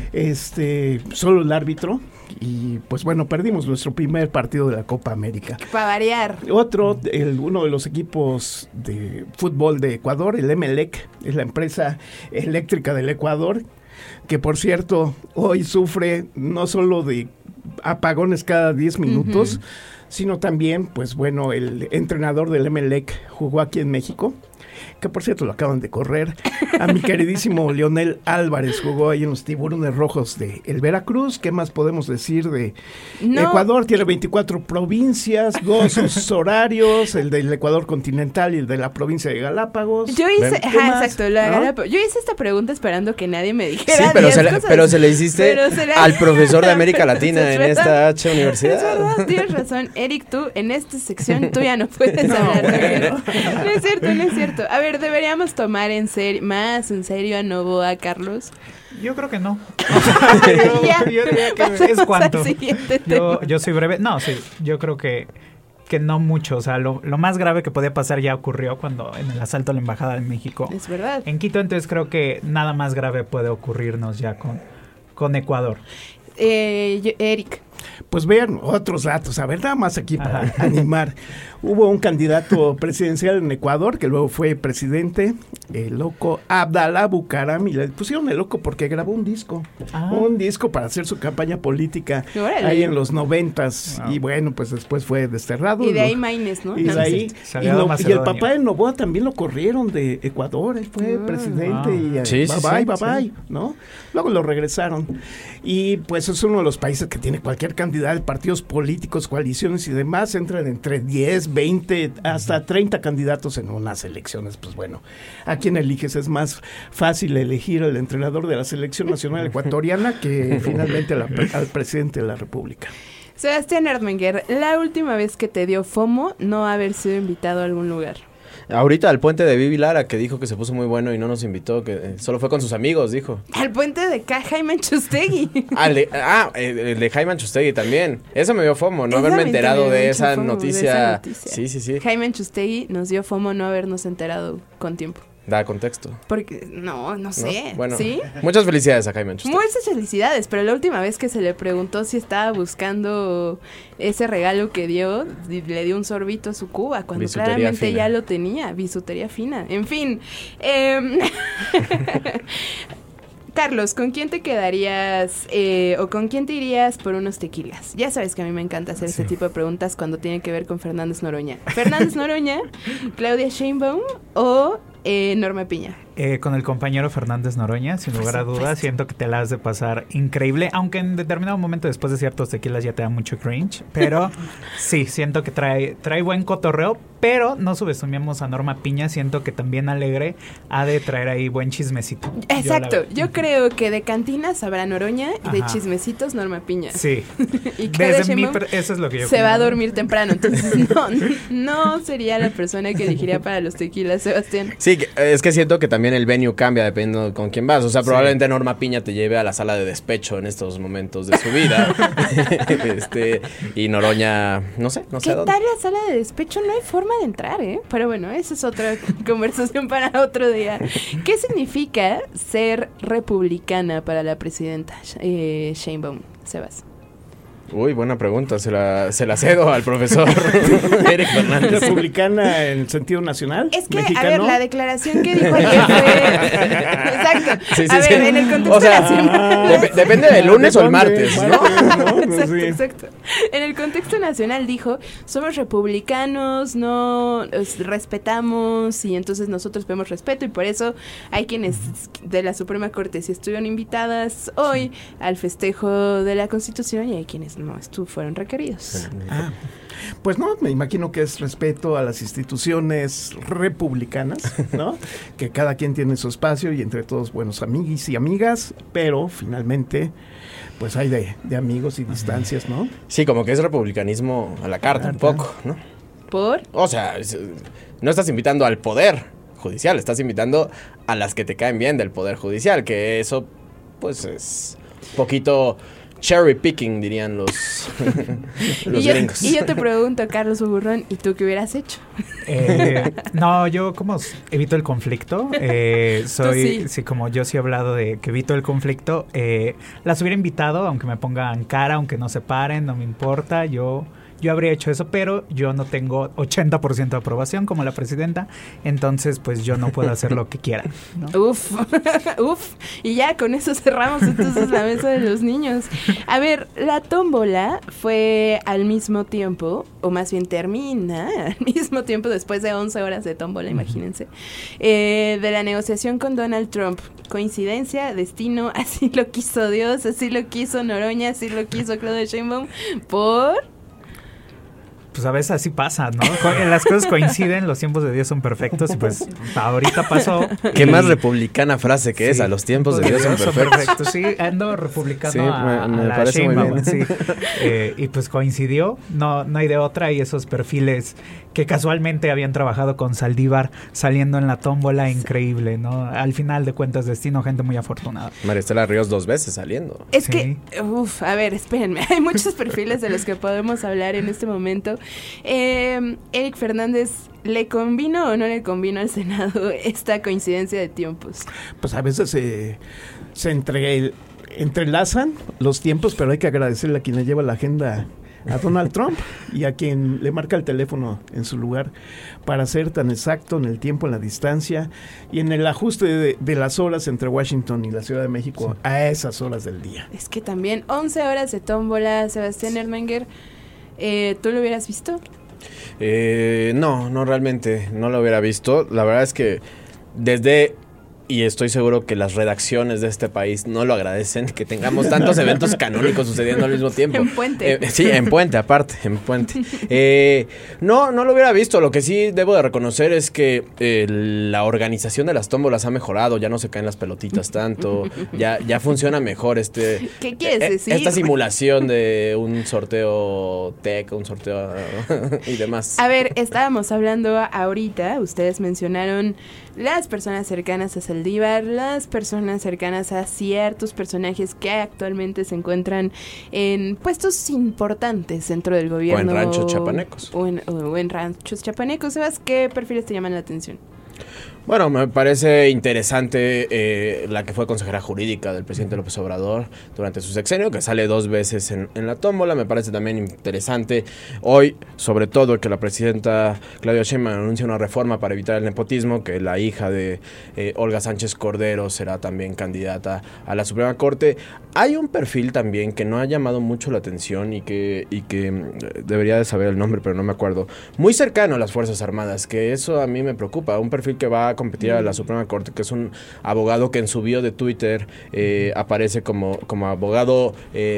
M: solo el árbitro, y pues bueno, perdimos nuestro primer partido de la Copa América.
G: Para variar.
M: Uno de los equipos de fútbol de Ecuador, el Emelec, es la empresa eléctrica del Ecuador, que por cierto, hoy sufre no solo de apagones cada 10 minutos, sino también, pues bueno, el entrenador del Emelec jugó aquí en México, que por cierto lo acaban de correr, a mi queridísimo Leonel Álvarez, jugó ahí en los Tiburones Rojos de el Veracruz. ¿Qué más podemos decir de Ecuador? Tiene 24 provincias, 2 horarios, el del Ecuador continental y el de la provincia de Galápagos.
G: Yo hice, exacto, yo hice esta pregunta esperando que nadie me dijera.
J: Sí, pero se le hiciste al profesor de América Latina en esta universidad.
G: Es verdad, tienes razón. Eric, tú en esta sección tú ya no puedes hablar. No es cierto. A ver, ¿deberíamos tomar más en serio a Novoa, Carlos?
L: Yo creo que no.
G: Yo
L: diría que es cuanto. Yo soy breve. No, sí, yo creo que no mucho. O sea, lo más grave que podía pasar ya ocurrió cuando en el asalto a la Embajada de México.
G: Es verdad.
L: En Quito, entonces creo que nada más grave puede ocurrirnos ya con Ecuador.
G: Eric.
M: Pues vean otros datos, a ver, nada más aquí para animar. Hubo un candidato presidencial en Ecuador que luego fue presidente, el loco Abdalá Bucaram, y le pusieron el loco porque grabó un disco para hacer su campaña política ahí en los 90s, y bueno, pues después fue desterrado.
G: Y de ahí Maines, ¿no?
M: Y de ahí, y el papá de Novoa también lo corrieron de Ecuador, él fue presidente y bye, ¿no? Luego lo regresaron. Y pues es uno de los países que tiene cualquier cantidad de partidos políticos, coaliciones y demás, entran entre 10, 20, hasta 30 candidatos en unas elecciones. Pues bueno, ¿a quién eliges? Es más fácil elegir al entrenador de la Selección Nacional Ecuatoriana que finalmente al presidente de la República.
G: Sebastián Erdmenguer, la última vez que te dio FOMO no haber sido invitado a algún lugar.
J: Ahorita al puente de Vivi Lara, que dijo que se puso muy bueno y no nos invitó, que solo fue con sus amigos, dijo.
G: Al puente de Jaime Anchustegui.
J: El de Jaime Anchustegui también. Eso me dio FOMO, no haberme enterado de esa noticia. Sí.
G: Jaime Anchustegui nos dio FOMO no habernos enterado con tiempo.
J: Da contexto.
G: Porque, no sé.
J: Bueno,
G: ¿sí?
J: Muchas felicidades a Jaime Anchustegui.
G: Muchas felicidades, pero la última vez que se le preguntó si estaba buscando ese regalo que dio, le dio un sorbito a su Cuba, cuando bisutería claramente fina. Ya lo tenía, bisutería fina. En fin. Carlos, ¿con quién te quedarías o con quién te irías por unos tequilas? Ya sabes que a mí me encanta hacer este tipo de preguntas cuando tienen que ver con Fernández Noroña. ¿Fernández Noroña, Claudia Sheinbaum o Norma Piña?
L: Con el compañero Fernández Noroña, sin lugar a dudas, siento que te la has de pasar increíble, aunque en determinado momento después de ciertos tequilas ya te da mucho cringe, pero sí, siento que trae buen cotorreo, pero no subestimemos a Norma Piña, siento que también Alegre ha de traer ahí buen chismecito.
G: Exacto, yo creo que de cantinas habrá Noroña y de chismecitos Norma Piña.
L: Sí.
G: Y desde
L: eso es lo que yo
G: se va a dormir temprano, entonces no sería la persona que elegiría para los tequilas, Sebastián.
J: Sí, es que siento que también el venue cambia dependiendo con quién vas. O sea, probablemente Norma Piña te lleve a la sala de despecho en estos momentos de su vida. Y Noroña, no sé
G: ¿Qué tal la sala de despecho? No hay forma de entrar, ¿eh? Pero bueno, esa es otra conversación para otro día. ¿Qué significa ser republicana para la presidenta Sheinbaum, Sebas?
J: Uy, buena pregunta, se la cedo al profesor Eric Fernández.
M: ¿Republicana en sentido nacional?
G: Es que,
M: ¿mexicano?
G: A ver, la declaración que dijo ayer fue... Exacto.
J: Sí,
G: en el contexto nacional...
J: Depende del lunes o el martes, ¿no?
G: Exacto. En el contexto nacional dijo, somos republicanos, no respetamos, y entonces nosotros vemos respeto, y por eso hay quienes de la Suprema Corte sí estuvieron invitadas hoy al festejo de la Constitución, y hay quienes no fueron requeridos.
M: Pues no, me imagino que es respeto a las instituciones republicanas, ¿no? Que cada quien tiene su espacio y entre todos buenos amiguis y amigas, pero finalmente pues hay de amigos y distancias, ¿no?
J: Sí, como que es republicanismo a la carta un poco, ¿no?
G: ¿Por?
J: O sea, no estás invitando al poder judicial, estás invitando a las que te caen bien del poder judicial, que eso pues es poquito... cherry picking, dirían los gringos.
G: Y yo te pregunto, Carlos Burrón, ¿y tú qué hubieras hecho?
L: No, yo como evito el conflicto. Sí, como yo sí he hablado de que evito el conflicto. Las hubiera invitado, aunque me pongan cara, aunque no se paren, no me importa. Yo yo habría hecho eso, pero yo no tengo 80% de aprobación como la presidenta, entonces pues yo no puedo hacer lo que quiera, ¿no?
G: Uf, y ya con eso cerramos entonces la mesa de los niños. A ver, la tómbola fue al mismo tiempo, o más bien termina al mismo tiempo después de 11 horas de tómbola, imagínense, de la negociación con Donald Trump. Coincidencia, destino, así lo quiso Dios, así lo quiso Noroña, así lo quiso Claudia Sheinbaum,
L: pues a veces así pasa, ¿no? Las cosas coinciden, los tiempos de Dios son perfectos y pues ahorita pasó.
J: Qué más republicana frase que esa, los tiempos de Dios son perfectos.
L: Sí, ando republicano
J: sí,
L: a
J: me
L: la
J: parece muy bien.
L: Sí. Y pues coincidió, no hay de otra, y esos perfiles que casualmente habían trabajado con Saldívar saliendo en la tómbola, increíble, ¿no? Al final de cuentas, destino, gente muy afortunada.
J: María Estela Ríos 2 veces saliendo.
G: Es que, a ver, espérenme, hay muchos perfiles de los que podemos hablar en este momento. Eric Fernández, ¿le convino o no le convino al Senado esta coincidencia de tiempos?
M: Pues a veces se entrelazan los tiempos, pero hay que agradecerle a quien le lleva la agenda a Donald Trump y a quien le marca el teléfono en su lugar para ser tan exacto en el tiempo, en la distancia y en el ajuste de las horas entre Washington y la Ciudad de México a esas horas del día.
G: Es que también 11 horas de tómbola, Sebastián Ermenger, ¿tú lo hubieras visto?
J: No, realmente no lo hubiera visto. La verdad es que y estoy seguro que las redacciones de este país no lo agradecen, que tengamos tantos eventos canónicos sucediendo al mismo tiempo.
G: En Puente.
J: Sí, en Puente, aparte, en Puente. No lo hubiera visto. Lo que sí debo de reconocer es que la organización de las tómbolas ha mejorado, ya no se caen las pelotitas tanto, ya funciona mejor
G: ¿Qué quieres decir?
J: Esta simulación de un sorteo tech, un sorteo y demás.
G: A ver, estábamos hablando ahorita, ustedes mencionaron las personas cercanas a Saldívar, las personas cercanas a ciertos personajes que actualmente se encuentran en puestos importantes dentro del gobierno.
J: O en ranchos chapanecos.
G: O en ranchos chapanecos. Sebas, ¿qué perfiles te llaman la atención?
J: Bueno, me parece interesante la que fue consejera jurídica del presidente López Obrador durante su sexenio, que sale 2 veces en la tómbola. Me parece también interesante hoy, sobre todo, que la presidenta Claudia Sheinbaum anuncia una reforma para evitar el nepotismo, que la hija de Olga Sánchez Cordero será también candidata a la Suprema Corte. Hay un perfil también que no ha llamado mucho la atención y que debería de saber el nombre, pero no me acuerdo. Muy cercano a las Fuerzas Armadas, que eso a mí me preocupa. Un perfil que va a competir a la Suprema Corte, que es un abogado que en su bio de Twitter aparece como abogado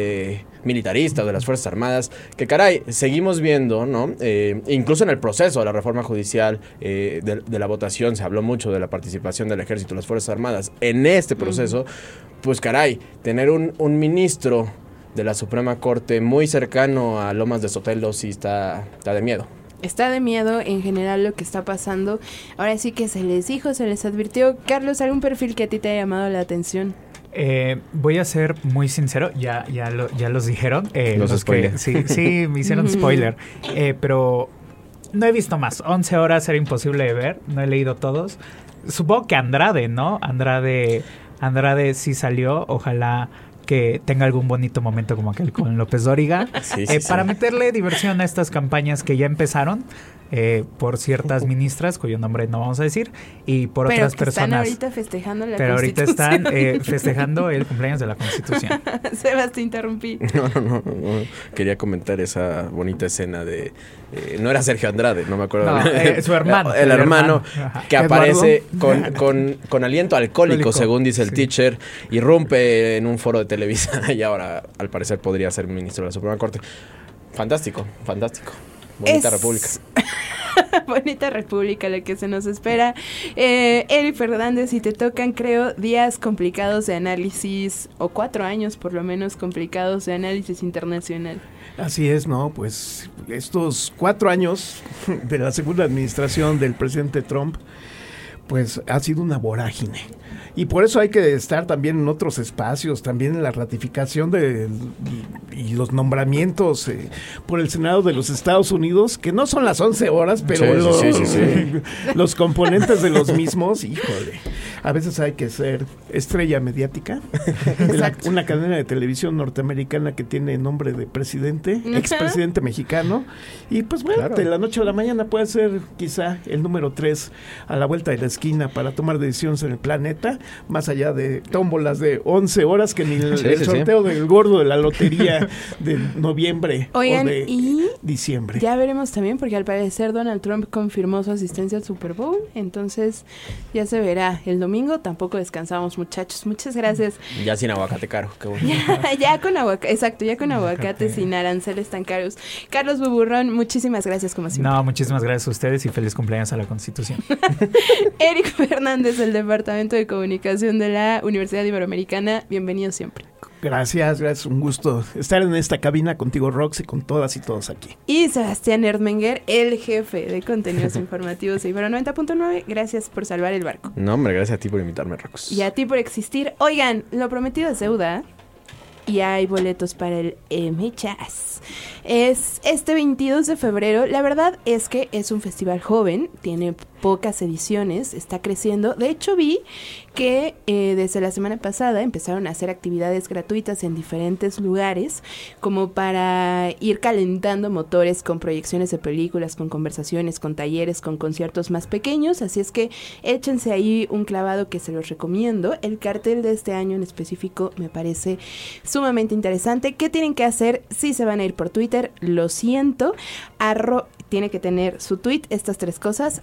J: militarista de las Fuerzas Armadas, que caray, seguimos viendo, ¿no? Incluso en el proceso de la reforma judicial de la votación se habló mucho de la participación del Ejército y las Fuerzas Armadas en este proceso. Pues caray, tener un ministro de la Suprema Corte muy cercano a Lomas de Sotelo sí está de miedo.
G: Está de miedo en general lo que está pasando. Ahora sí que se les dijo, se les advirtió. Carlos, ¿algún perfil que a ti te haya llamado la atención?
L: Voy a ser muy sincero, ya los dijeron.
J: Los spoiler.
L: Sí, me hicieron spoiler. Pero no he visto más. 11 horas era imposible de ver, no he leído todos. Supongo que Andrade, ¿no? Andrade sí salió, ojalá que tenga algún bonito momento como aquel con López Dóriga, para meterle diversión a estas campañas que ya empezaron por ciertas ministras cuyo nombre no vamos a decir y por otras personas.
G: Están ahorita festejando la
L: Pero
G: Constitución.
L: ahorita están festejando el cumpleaños de la Constitución.
G: Sebas, te interrumpí.
J: No. Quería comentar esa bonita escena de... no era Sergio Andrade, no me acuerdo.
L: No, su hermano.
J: El hermano que aparece con aliento alcohólico, según dice el teacher, irrumpe en un foro de Televisa y ahora al parecer podría ser ministro de la Suprema Corte. Fantástico. Bonita república.
G: Bonita república la que se nos espera. Eric Fernández, si te tocan, creo, días complicados de análisis, o 4 años por lo menos complicados de análisis internacional.
M: Así es, ¿no? Pues estos 4 años de la segunda administración del presidente Trump, pues ha sido una vorágine. Y por eso hay que estar también en otros espacios, también en la ratificación y los nombramientos por el Senado de los Estados Unidos, que no son las 11 horas, pero los componentes de los mismos, híjole. A veces hay que ser estrella mediática. Una cadena de televisión norteamericana que tiene nombre de presidente, expresidente mexicano. Y pues bueno, de la noche a la mañana puede ser quizá el número 3 a la vuelta de la esquina para tomar decisiones en el planeta, más allá de tómbolas de 11 horas que ni el sorteo del gordo de la lotería de noviembre o de diciembre.
G: Ya veremos también, porque al parecer Donald Trump confirmó su asistencia al Super Bowl, entonces ya se verá el domingo. Tampoco descansamos, muchachos. Muchas gracias.
J: Ya sin aguacate caro, qué bueno.
G: Ya con aguacate, exacto, ya con aguacate sin aranceles tan caros. Carlos Buburrón, muchísimas gracias como siempre.
L: No, muchísimas gracias a ustedes y feliz cumpleaños a la Constitución.
G: Eric Fernández, del Departamento de Comunicación de la Universidad Iberoamericana, bienvenido siempre.
M: Gracias, un gusto estar en esta cabina contigo, Rox, y con todas y todos aquí.
G: Y Sebastián Erdmenguer, el jefe de contenidos informativos de Ibero 90.9, gracias por salvar el barco.
J: No, hombre, gracias a ti por invitarme, Rox.
G: Y a ti por existir. Oigan, lo prometido es deuda. Y hay boletos para el Mechas. Es este 22 de febrero. La verdad es que es un festival joven, tiene pocas ediciones, está creciendo. De hecho, vi que desde la semana pasada empezaron a hacer actividades gratuitas en diferentes lugares, como para ir calentando motores con proyecciones de películas, con conversaciones, con talleres, con conciertos más pequeños. Así es que échense ahí un clavado, que se los recomiendo. El cartel de este año en específico me parece sumamente interesante. ¿Qué tienen que hacer si se van a ir por Twitter? Lo siento, tiene que tener su tweet, estas 3 cosas,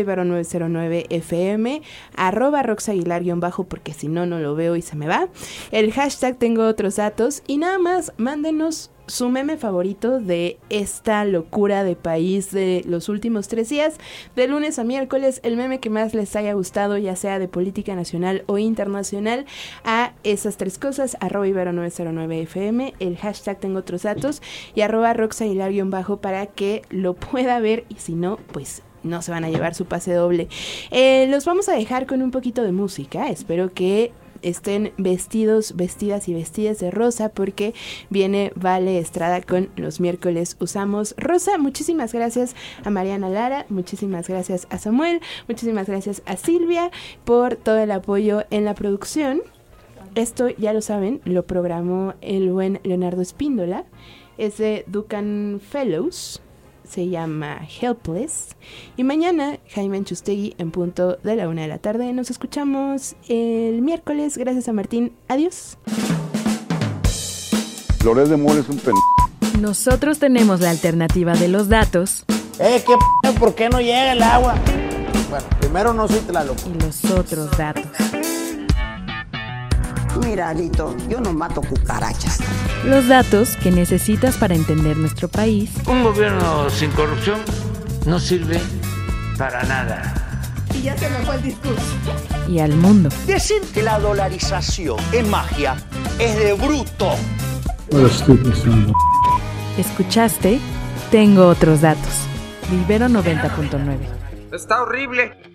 G: @ibero909fm, @roxaguilar_, porque si no, no lo veo y se me va. El hashtag tengo otros datos y nada más, mándenos su meme favorito de esta locura de país de los últimos 3 días, de lunes a miércoles, el meme que más les haya gustado, ya sea de política nacional o internacional, a esas 3 cosas, @ibero909fm, el hashtag tengo otros datos y @roxaguilar_ para que lo pueda ver, y si no, pues no se van a llevar su pase doble. Los vamos a dejar con un poquito de música. Espero que estén vestidas y vestidas de rosa, porque viene Vale Estrada con Los miércoles usamos rosa. Muchísimas gracias a Mariana Lara, muchísimas gracias a Samuel, muchísimas gracias a Silvia por todo el apoyo en la producción. Esto, ya lo saben, lo programó el buen Leonardo Espíndola, es de Duncan Fellows, se llama Helpless. Y mañana, Jaime Anchustegui en punto de la 1 de la tarde. Nos escuchamos el miércoles. Gracias a Martín. Adiós.
A: Loret de Mola es un
B: Nosotros tenemos la alternativa de los datos.
C: ¿Por qué no llega el agua? Bueno, primero no soy Tlaloc.
B: Y los otros datos.
D: Mira, Alito, yo no mato cucarachas.
B: Los datos que necesitas para entender nuestro país.
E: Un gobierno sin corrupción no sirve para nada.
D: Y ya se me fue el discurso.
B: Y al mundo.
F: Decir que la dolarización es magia es de bruto.
B: Escuchaste Tengo otros datos. De Ibero 90.9.
O: Está horrible.